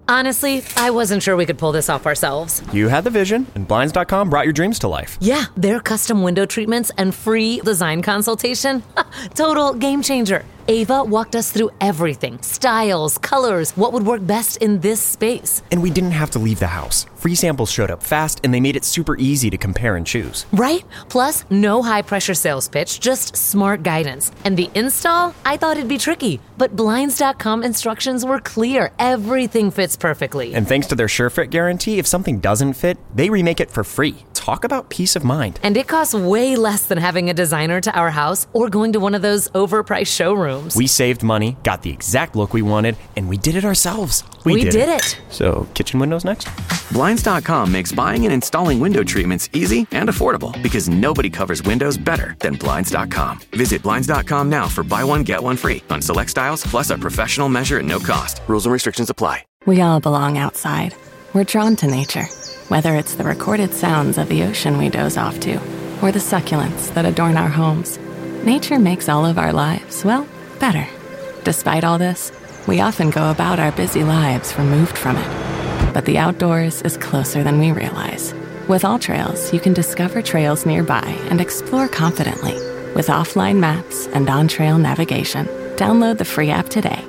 Honestly, I wasn't sure we could pull this off ourselves. You had the vision, and Blinds.com brought your dreams to life. Yeah, their custom window treatments and free design consultation. Total game changer. Ava walked us through everything. Styles, colors, what would work best in this space. And we didn't have to leave the house. Free samples showed up fast, and they made it super easy to compare and choose. Right? Plus, no high-pressure sales pitch, just smart guidance. And the install? I thought it'd be tricky. But Blinds.com instructions were clear. Everything fits perfectly. And thanks to their SureFit guarantee, if something doesn't fit, they remake it for free. Talk about peace of mind. And it costs way less than having a designer to our house or going to one of those overpriced showrooms. We saved money, got the exact look we wanted, and we did it ourselves. We did it. So, kitchen windows next? Blinds.com makes buying and installing window treatments easy and affordable because nobody covers windows better than Blinds.com. Visit Blinds.com now for buy one, get one free on select styles, plus a professional measure at no cost. Rules and restrictions apply. We all belong outside. We're drawn to nature, whether it's the recorded sounds of the ocean we doze off to, or the succulents that adorn our homes. Nature makes all of our lives, well, better. Despite all this, we often go about our busy lives removed from it. But the outdoors is closer than we realize. With AllTrails, you can discover trails nearby and explore confidently. With offline maps and on-trail navigation, download the free app today.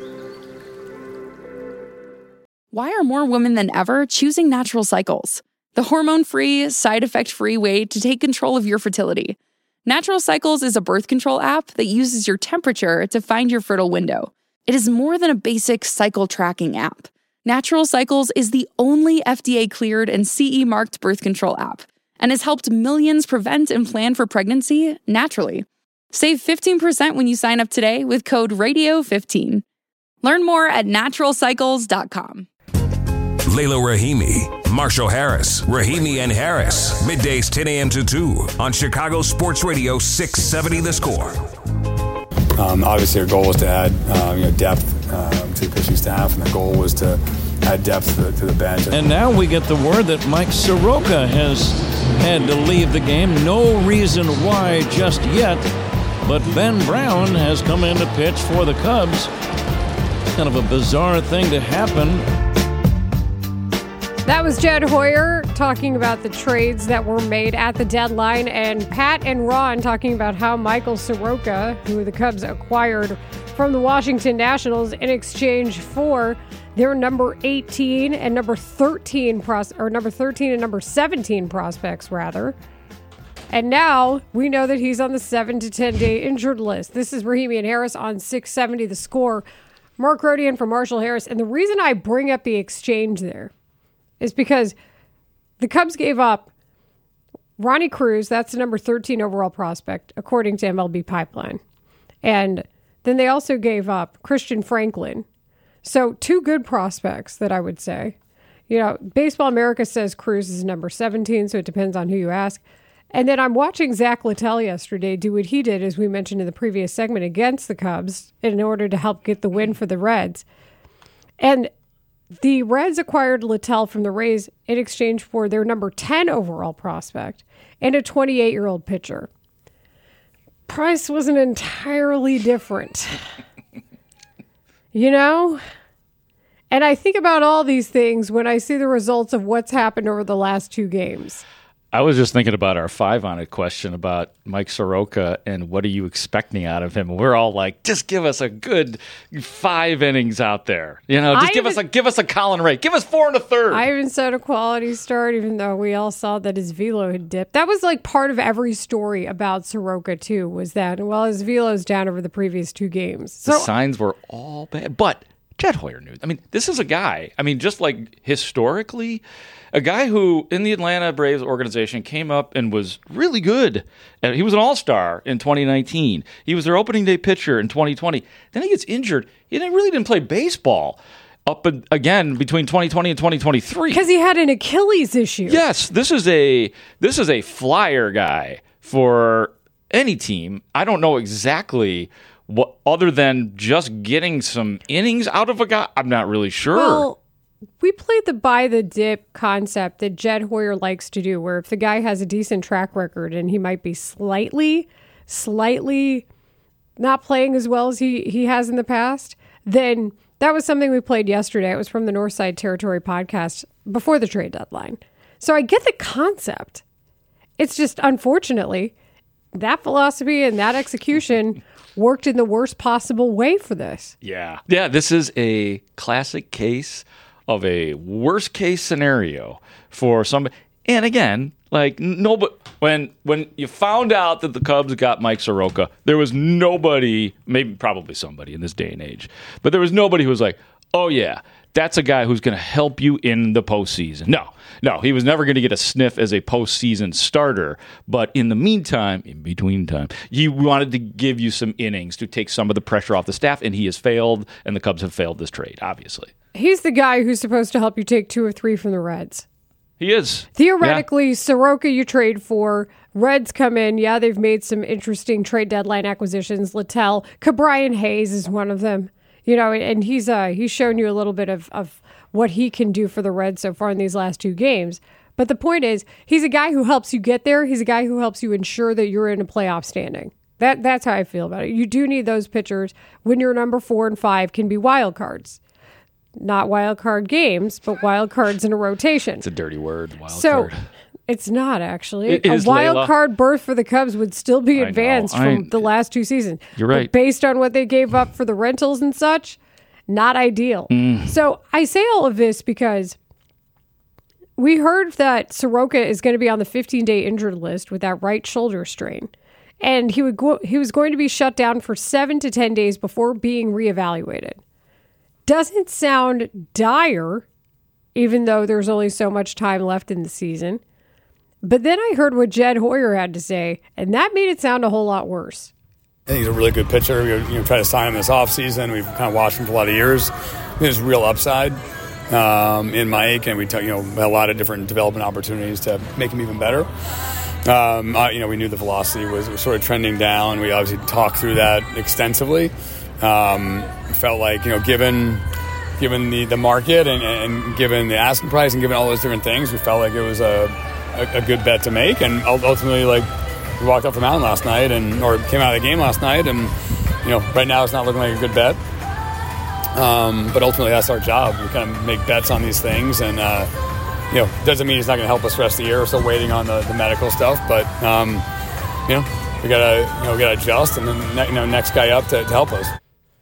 Why are more women than ever choosing Natural Cycles? The hormone-free, side-effect-free way to take control of your fertility. Natural Cycles is a birth control app that uses your temperature to find your fertile window. It is more than a basic cycle tracking app. Natural Cycles is the only FDA-cleared and CE-marked birth control app and has helped millions prevent and plan for pregnancy naturally. Save 15% when you sign up today with code RADIO15. Learn more at naturalcycles.com. Layla Rahimi, Marshall Harris, Rahimi and Harris. Middays 10 a.m. to 2 on Chicago Sports Radio 670 The Score. Obviously, our goal was to add depth to the pitching staff, and the goal was to add depth to the bench. And now we get the word that Mike Soroka has had to leave the game. No reason why just yet, but Ben Brown has come in to pitch for the Cubs. Kind of a bizarre thing to happen. That was Jed Hoyer talking about the trades that were made at the deadline, and Pat and Ron talking about how Michael Soroka, who the Cubs acquired from the Washington Nationals in exchange for their number 18 and number 13 number 13 and number 17 prospects rather. And now we know that he's on the 7 to 10 day injured list. This is Rahimi and Harris on 670 The Score. Mark Rodian from Marshall Harris. And the reason I bring up the exchange there is because the Cubs gave up Ronnie Cruz, that's the number 13 overall prospect, according to MLB Pipeline. And then they also gave up Christian Franklin. So 2 good prospects that I would say. You know, Baseball America says Cruz is number 17, so it depends on who you ask. And then I'm watching Zach Littell yesterday do what he did, as we mentioned in the previous segment, against the Cubs in order to help get the win for the Reds. And the Reds acquired Littell from the Rays in exchange for their number 10 overall prospect and a 28-year-old pitcher. Price wasn't entirely different. You know? And I think about all these things when I see the results of what's happened over the last 2 games. I was just thinking about our 5 on it question about Mike Soroka and what are you expecting out of him? We're all like, just give us a good 5 innings out there. You know, just give us a Colin Ray. Give us 4 1/3. I even said a quality start, even though we all saw that his velo had dipped. That was like part of every story about Soroka too, was that, well, his velo's down over the previous 2 games. So the signs were all bad. But Jed Hoyer knew. I mean, this is a guy, just like historically, a guy who in the Atlanta Braves organization came up and was really good. And he was an all-star in 2019. He was their opening day pitcher in 2020. Then he gets injured. He really didn't play baseball up again between 2020 and 2023. Because he had an Achilles issue. Yes, this is a flyer guy for any team. I don't know exactly what, other than just getting some innings out of a guy. I'm not really sure. Well, we played the buy the dip concept that Jed Hoyer likes to do, where if the guy has a decent track record and he might be slightly not playing as well as he has in the past, then That was something we played yesterday. It was from the Northside Territory podcast before the trade deadline. So I get the concept. It's just, unfortunately, that philosophy and that execution worked in the worst possible way for this. Yeah. Yeah, this is a classic case of a worst case scenario for somebody. And again, like when you found out that the Cubs got Mike Soroka, there was nobody, probably somebody in this day and age, but there was nobody who was like, oh yeah, that's a guy who's going to help you in the postseason. No, he was never going to get a sniff as a postseason starter. But in between time, he wanted to give you some innings to take some of the pressure off the staff, and he has failed, and the Cubs have failed this trade, obviously. He's the guy who's supposed to help you take 2 or 3 from the Reds. He is. Theoretically, Soroka you trade for. Reds come in. Yeah, they've made some interesting trade deadline acquisitions. Littell, Ke'Bryan Hayes is one of them. You know, and he's shown you a little bit of what he can do for the Reds so far in these last 2 games. But the point is, he's a guy who helps you get there. He's a guy who helps you ensure that you're in a playoff standing. That's how I feel about it. You do need those pitchers when your number 4 and 5 can be wild cards. Not wild card games, but wild cards in a rotation. It's a dirty word, wild card. So, it's not actually. It is, a wild Layla. Card berth for the Cubs would still be advanced from the last 2 seasons. You're right. But based on what they gave up for the rentals and such, not ideal. So I say all of this because we heard that Soroka is going to be on the 15-day injured list with that right shoulder strain. And he was going to be shut down for 7 to 10 days before being reevaluated. Doesn't sound dire, even though there's only so much time left in the season. But then I heard what Jed Hoyer had to say, and that made it sound a whole lot worse. I think he's a really good pitcher. We try to sign him this offseason. We've kind of watched him for a lot of years. There's real upside in Mike, and we had a lot of different development opportunities to make him even better. We knew the velocity was sort of trending down. We obviously talked through that extensively. Felt like, given the market and given the asking price and given all those different things, we felt like it was a good bet to make. And ultimately, we walked off the mound last night or came out of the game last night, and right now it's not looking like a good bet. But ultimately, that's our job. We kind of make bets on these things, and doesn't mean he's not going to help us the rest of the year. We're still waiting on the medical stuff, but we gotta adjust, and then next guy up to help us.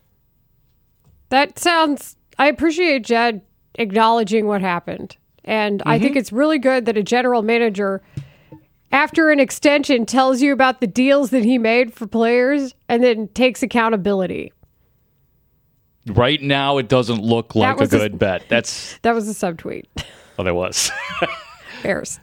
That sounds. I appreciate Jed acknowledging what happened, and I think it's really good that a general manager, after an extension, tells you about the deals that he made for players and then takes accountability. Right now, it doesn't look like a good bet. That was a subtweet. Oh, that was. Bears.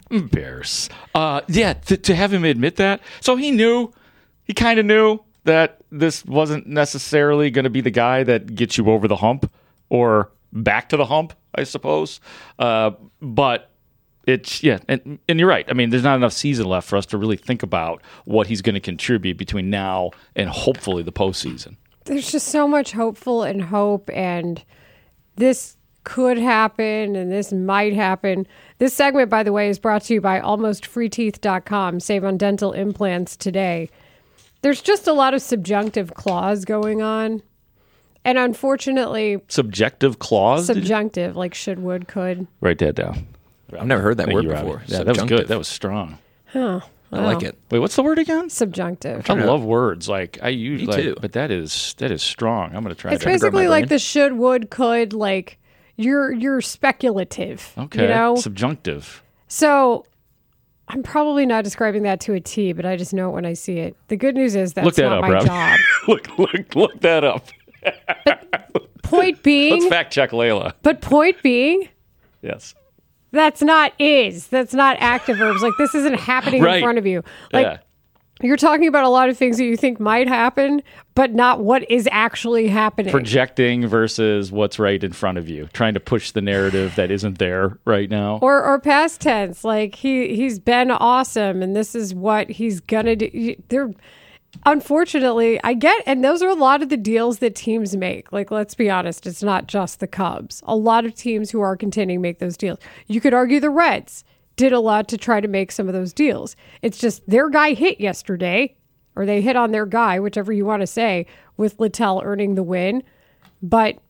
To have him admit that. So he kind of knew that this wasn't necessarily going to be the guy that gets you over the hump or back to the hump, I suppose. But it's, and you're right. I mean, there's not enough season left for us to really think about what he's going to contribute between now and hopefully the postseason. There's just so much hope, and this could happen, and this might happen. This segment, by the way, is brought to you by AlmostFreeTeeth.com. Save on dental implants today. There's just a lot of subjunctive clause going on. And unfortunately... Subjective clause? Subjunctive, like should, would, could. Write that down. I've never heard that word before. Yeah, that was good. That was strong. Huh. I like it. Wait, what's the word again? Subjunctive. I love words. Like I use, Me too. But that is strong. I'm going to try. It's basically like the should, would, could. Like you're speculative. Okay. Subjunctive. So I'm probably not describing that to a T, but I just know it when I see it. The good news is that's not my job. Look that up. Point being, let's fact check Layla. But point being, yes. That's not active verbs. Like, this isn't happening in front of you. Like, you're talking about a lot of things that you think might happen, but not what is actually happening. Projecting versus what's right in front of you. Trying to push the narrative that isn't there right now. Or past tense. Like, he's been awesome, and this is what he's gonna do. Unfortunately, and those are a lot of the deals that teams make. Like, let's be honest, it's not just the Cubs. A lot of teams who are contending make those deals. You could argue the Reds did a lot to try to make some of those deals. It's just their guy hit yesterday, or they hit on their guy, whichever you want to say, with Littell earning the win. But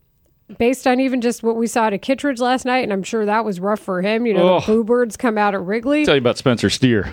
based on even just what we saw to Kittredge last night, and I'm sure that was rough for him. The Boo Birds come out at Wrigley. Tell you about Spencer Steer.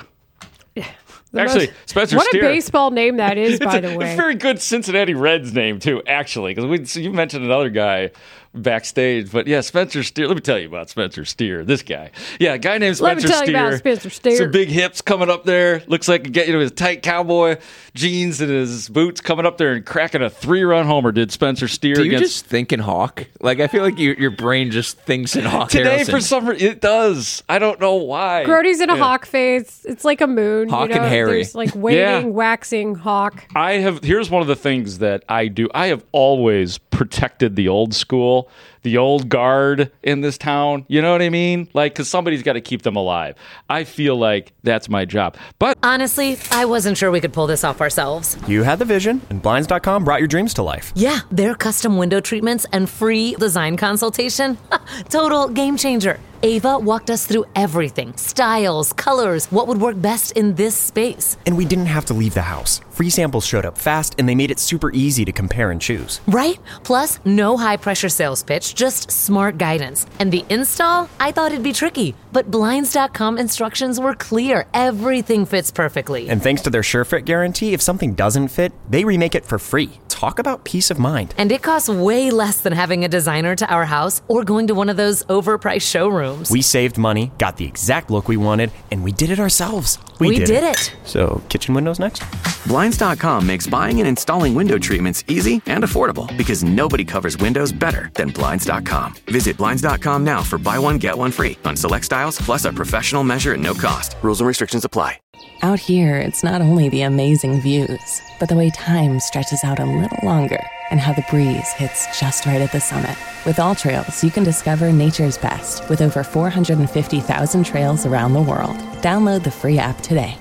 Spencer what Steer. What a baseball name that is, by the way. It's a very good Cincinnati Reds name, too, actually, because you mentioned another guy backstage. But, yeah, Spencer Steer. Let me tell you about Spencer Steer, this guy. Yeah, a guy named Spencer Steer. Let me tell you about Spencer Steer. Some big hips coming up there. Looks like his tight cowboy jeans and his boots coming up there and cracking a 3-run homer, did Spencer Steer. Do you just think in Hawk? Like, I feel like your brain just thinks in Hawk. Today, Harrelson. for some reason, it does. I don't know why. Grody's in a Hawk phase. It's like a moon. Hawk and Harry. There's like waiting, waxing Hawk. Here's one of the things that I do. I have always protected the old school, the old guard in this town. You know what I mean? Like, because somebody's got to keep them alive. I feel like that's my job. But honestly, I wasn't sure we could pull this off ourselves. You had the vision, and Blinds.com brought your dreams to life. Yeah, their custom window treatments and free design consultation. Total game changer. Ava walked us through everything. Styles, colors, what would work best in this space. And we didn't have to leave the house. Free samples showed up fast, and they made it super easy to compare and choose. Right? Plus, no high-pressure sales pitch, just smart guidance. And the install? I thought it'd be tricky, but Blinds.com instructions were clear. Everything fits perfectly. And thanks to their SureFit guarantee, if something doesn't fit, they remake it for free. Talk about peace of mind. And it costs way less than having a designer to our house or going to one of those overpriced showrooms. We saved money, got the exact look we wanted, and we did it ourselves. We did it. So, kitchen windows next? Blinds.com makes buying and installing window treatments easy and affordable because nobody covers windows better than Blinds.com. Visit Blinds.com now for buy one, get one free on select styles, plus a professional measure at no cost. Rules and restrictions apply. Out here, it's not only the amazing views, but the way time stretches out a little longer and how the breeze hits just right at the summit. With AllTrails, you can discover nature's best with over 450,000 trails around the world. Download the free app today.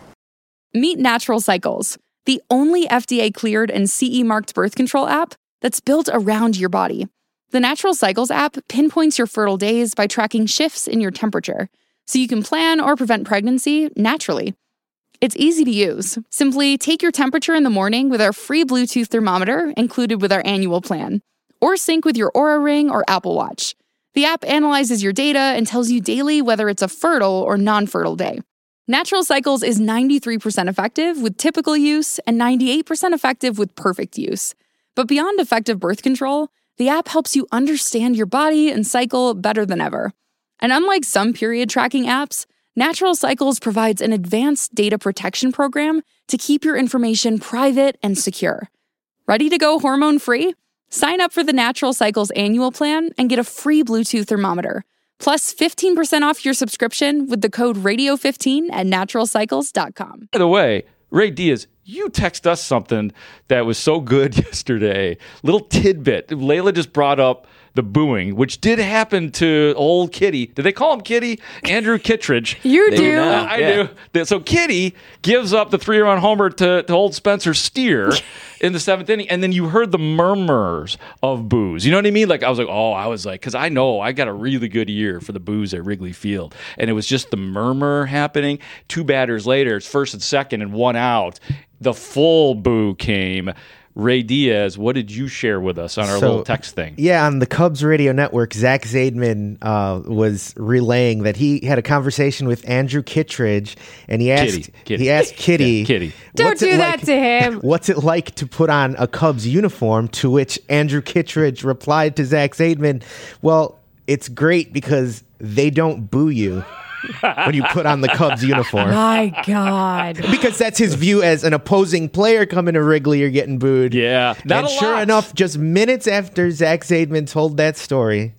Meet Natural Cycles, the only FDA-cleared and CE-marked birth control app that's built around your body. The Natural Cycles app pinpoints your fertile days by tracking shifts in your temperature, so you can plan or prevent pregnancy naturally. It's easy to use. Simply take your temperature in the morning with our free Bluetooth thermometer included with our annual plan, or sync with your Oura Ring or Apple Watch. The app analyzes your data and tells you daily whether it's a fertile or non-fertile day. Natural Cycles is 93% effective with typical use and 98% effective with perfect use. But beyond effective birth control, the app helps you understand your body and cycle better than ever. And unlike some period tracking apps, Natural Cycles provides an advanced data protection program to keep your information private and secure. Ready to go hormone-free? Sign up for the Natural Cycles annual plan and get a free Bluetooth thermometer, plus 15% off your subscription with the code RADIO15 at naturalcycles.com. By the way, Ray Diaz, you text us something that was so good yesterday. Little tidbit. Layla just brought up the booing, which did happen to old Kitty. Did they call him Kitty? Andrew Kittredge. You do. I do. So Kitty gives up the 3-run homer to old Spencer Steer in the 7th inning, and then you heard the murmurs of boos. You know what I mean? Like, I was like, because I know I got a really good year for the boos at Wrigley Field, and it was just the murmur happening. 2 batters later, it's first and second and 1 out. The full boo came. Ray Diaz, what did you share with us on our little text thing? Yeah, on the Cubs radio network, Zach Zaidman was relaying that he had a conversation with Andrew Kittredge, and he asked Kitty, Kitty. Don't do that to him. What's it like to put on a Cubs uniform? To which Andrew Kittredge replied to Zach Zaidman, well, it's great because they don't boo you when you put on the Cubs uniform. My God. Because that's his view as an opposing player coming to Wrigley, you're getting booed. Yeah. And sure enough, just minutes after Zach Zaidman told that story,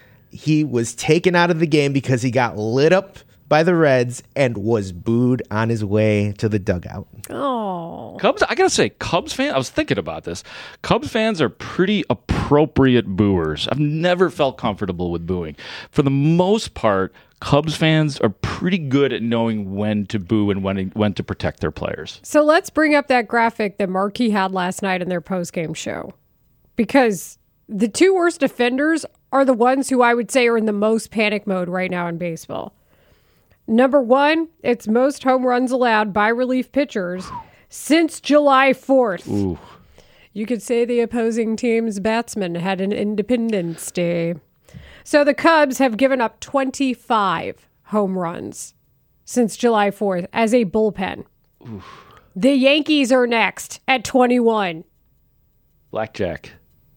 he was taken out of the game because he got lit up by the Reds and was booed on his way to the dugout. Oh. Cubs, I got to say, Cubs fans, I was thinking about this. Cubs fans are pretty appropriate booers. I've never felt comfortable with booing. For the most part, Cubs fans are pretty good at knowing when to boo and when to protect their players. So let's bring up that graphic that Marquee had last night in their postgame show. Because the 2 worst defenders are the ones who I would say are in the most panic mode right now in baseball. Number 1, it's most home runs allowed by relief pitchers since July 4th. Ooh. You could say the opposing team's batsman had an Independence Day. So the Cubs have given up 25 home runs since July 4th as a bullpen. Oof. The Yankees are next at 21. Blackjack.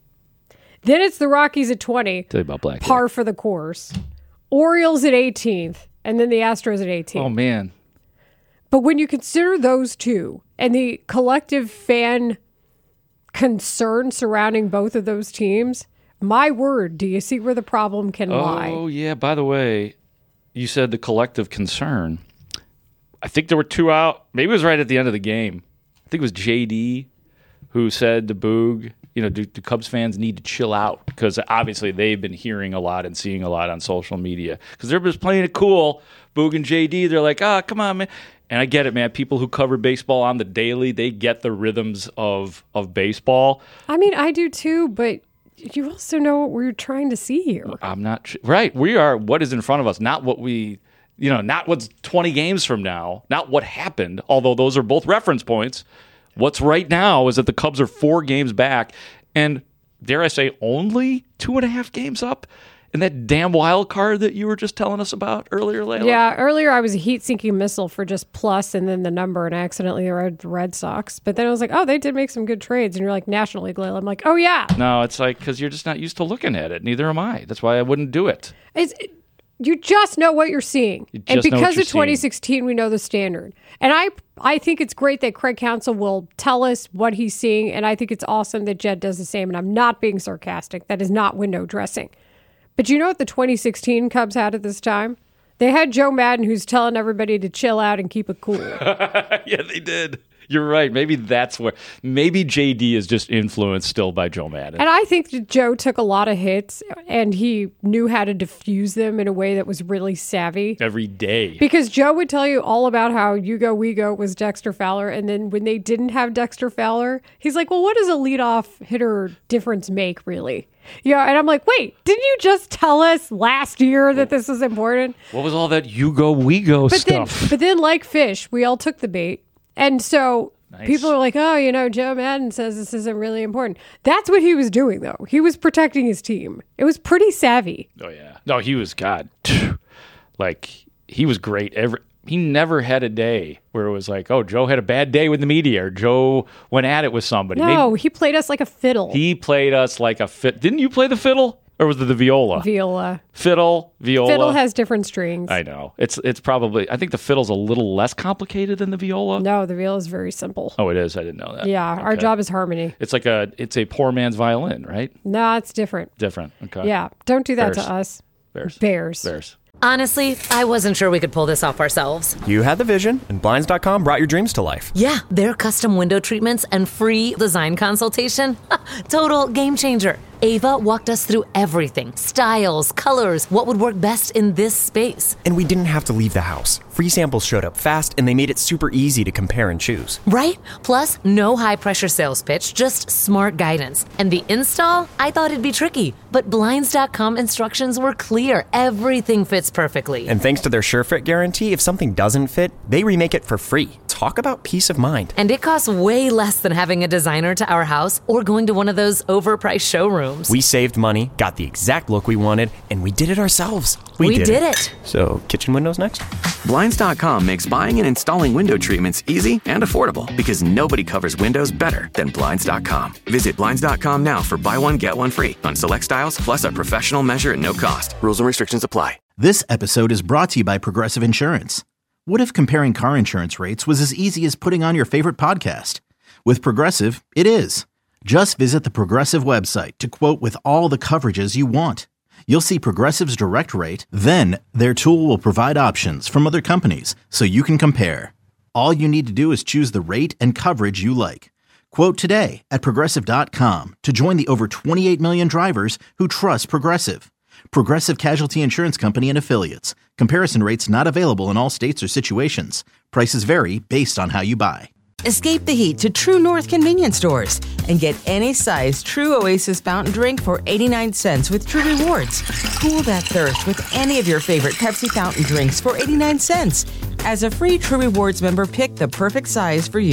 Then it's the Rockies at 20. Tell you about blackjack. Par for the course. Orioles at 18th. And then the Astros at 18th. Oh, man. But when you consider those two and the collective fan concern surrounding both of those teams, my word, do you see where the problem can lie? Oh, yeah. By the way, you said the collective concern. I think there were two out. Maybe it was right at the end of the game. I think it was JD who said to Boog, do Cubs fans need to chill out? Because obviously they've been hearing a lot and seeing a lot on social media. Because they're just playing it cool. Boog and JD, they're like, come on, man. And I get it, man. People who cover baseball on the daily, they get the rhythms of baseball. I mean, I do too, but you also know what we're trying to see here. I'm not right. We are what is in front of us, not what we, not what's 20 games from now, not what happened, although those are both reference points. What's right now is that the Cubs are 4 games back and, dare I say, only 2.5 games up in that damn wild card that you were just telling us about earlier, Layla. Yeah, earlier I was a heat-seeking missile for just plus and then the number and I accidentally read the Red Sox. But then I was like, they did make some good trades. And you're like, National League, Layla. I'm like, oh, yeah. No, it's like, because you're just not used to looking at it. Neither am I. That's why I wouldn't do it. You just know what you're seeing. And because of 2016, we know the standard. And I think it's great that Craig Counsell will tell us what he's seeing. And I think it's awesome that Jed does the same. And I'm not being sarcastic. That is not window dressing. But you know what the 2016 Cubs had at this time? They had Joe Madden, who's telling everybody to chill out and keep it cool. Yeah, they did. You're right. Maybe that's where. Maybe JD is just influenced still by Joe Madden. And I think that Joe took a lot of hits and he knew how to diffuse them in a way that was really savvy. Every day. Because Joe would tell you all about how You Go, We Go was Dexter Fowler. And then when they didn't have Dexter Fowler, he's like, well, what does a leadoff hitter difference make, really? Yeah, and I'm like, wait, didn't you just tell us last year that this was important? What was all that You Go, We Go stuff? But then, like fish, we all took the bait. And so people are like, Joe Madden says this isn't really important. That's what he was doing, though. He was protecting his team. It was pretty savvy. Oh, yeah. No, he was, he was great. He never had a day where it was like, Joe had a bad day with the media or Joe went at it with somebody. No, he played us like a fiddle. He played us like a fiddle. Didn't you play the fiddle? Or was it the viola? Viola. Fiddle, viola. Fiddle has different strings. I know. It's probably, I think the fiddle's a little less complicated than the viola. No, the viola is very simple. Oh, it is? I didn't know that. Yeah, okay. Our job is harmony. It's a poor man's violin, right? No, it's different. Different, okay. Yeah, don't do that to us. Bears. Honestly, I wasn't sure we could pull this off ourselves. You had the vision, and Blinds.com brought your dreams to life. Yeah, their custom window treatments and free design consultation. Total game changer. Ava walked us through everything. Styles, colors, what would work best in this space. And we didn't have to leave the house. Free samples showed up fast, and they made it super easy to compare and choose. Right? Plus, no high-pressure sales pitch, just smart guidance. And the install? I thought it'd be tricky, but Blinds.com instructions were clear. Everything fits perfectly. And thanks to their SureFit guarantee, if something doesn't fit, they remake it for free. Talk about peace of mind. And it costs way less than having a designer to our house or going to one of those overpriced showrooms. We saved money, got the exact look we wanted, and we did it ourselves. We did it. So, kitchen windows next? Blinds.com makes buying and installing window treatments easy and affordable because nobody covers windows better than Blinds.com. Visit Blinds.com now for buy one, get one free on select styles, plus a professional measure at no cost. Rules and restrictions apply. This episode is brought to you by Progressive Insurance. What if comparing car insurance rates was as easy as putting on your favorite podcast? With Progressive, it is. Just visit the Progressive website to quote with all the coverages you want. You'll see Progressive's direct rate, then their tool will provide options from other companies so you can compare. All you need to do is choose the rate and coverage you like. Quote today at Progressive.com to join the over 28 million drivers who trust Progressive. Progressive Casualty Insurance Company and Affiliates. Comparison rates not available in all states or situations. Prices vary based on how you buy. Escape the heat to True North convenience stores and get any size True Oasis fountain drink for 89 cents with True Rewards. Cool that thirst with any of your favorite Pepsi fountain drinks for 89 cents. As a free True Rewards member, pick the perfect size for you.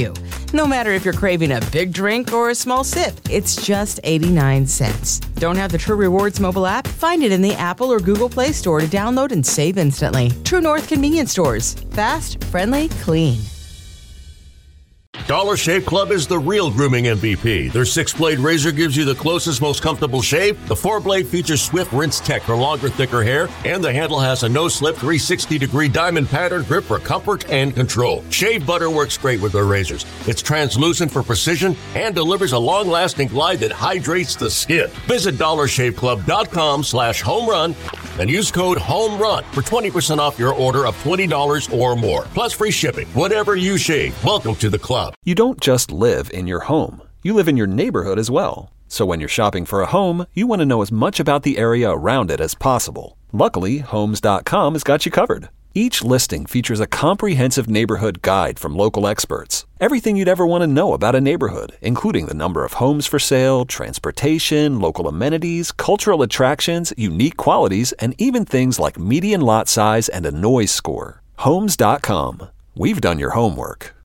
No matter if you're craving a big drink or a small sip, it's just 89 cents. Don't have the True Rewards mobile app? Find it in the Apple or Google Play Store to download and save instantly. True North Convenience Stores. Fast, friendly, clean. Dollar Shave Club is the real grooming MVP. Their 6-blade razor gives you the closest, most comfortable shave. The 4-blade features swift rinse tech for longer, thicker hair. And the handle has a no-slip 360-degree diamond pattern grip for comfort and control. Shave butter works great with their razors. It's translucent for precision and delivers a long-lasting glide that hydrates the skin. Visit DollarShaveClub.com/homerun and use code HOMERUN for 20% off your order of $20 or more. Plus free shipping. Whatever you shave, welcome to the club. You don't just live in your home. You live in your neighborhood as well. So when you're shopping for a home, you want to know as much about the area around it as possible. Luckily, Homes.com has got you covered. Each listing features a comprehensive neighborhood guide from local experts. Everything you'd ever want to know about a neighborhood, including the number of homes for sale, transportation, local amenities, cultural attractions, unique qualities, and even things like median lot size and a noise score. Homes.com. We've done your homework.